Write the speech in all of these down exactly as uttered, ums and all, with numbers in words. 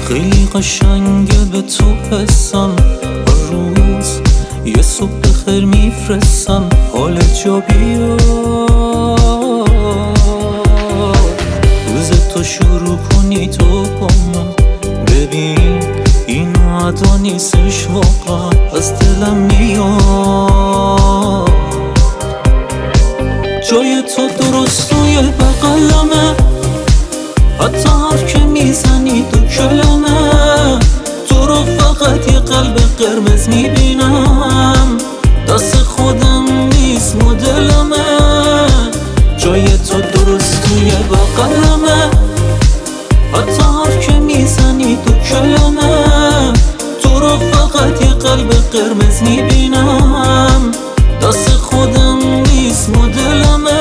خیلی قشنگه به تو حسم، هر روز یه صبح بخیر میفرستم حال جا بیاد. روز تو شروع کنی تو با من، ببین این ادا نیستش واقعا از دلم میاد. جای تو درست توی بغلمه، حتی حرف که میزنی تو کلمه. تو رو فقط یه قلب قرمز میبینم، دست خودم نیست مدلمه. جای تو درست توی بغلمه، حتی حرف که میزنی تو کلمه. تو رو فقط یه قلب قرمز میبینم، دست خودم نیست مدلمه.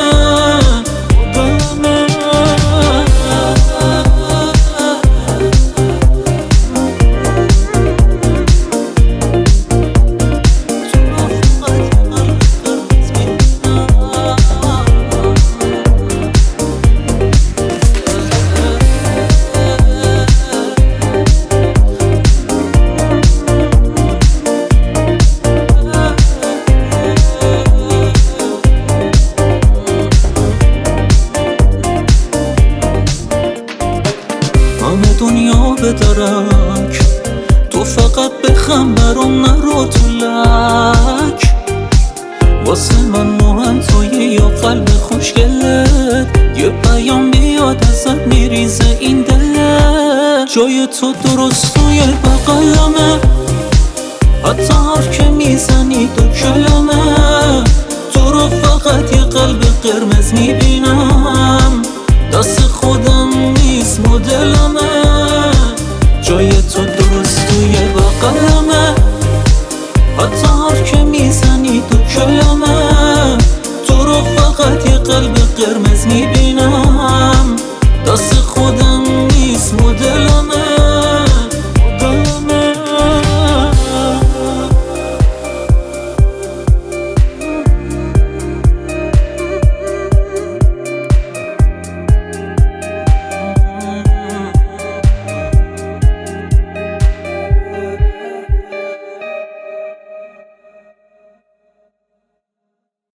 همه دنیا به درک، تو فقط بخم برام نرو تو لک. واسه من مهم توی یا قلب خوشگلت، یه پیام بیاد ازت میریزه این دلت. جای تو درست توی بغلمه، حتی حرف که میزنی تو کلمه. تو رو فقط یه قلب قرمز میبینم، دست خودم نیست مدلمه. جای تو درست توی بغلمه، حتی حرف که میزنی تو کلمه. تو رو فقط یه قلب قرمز میبینم، دست خودم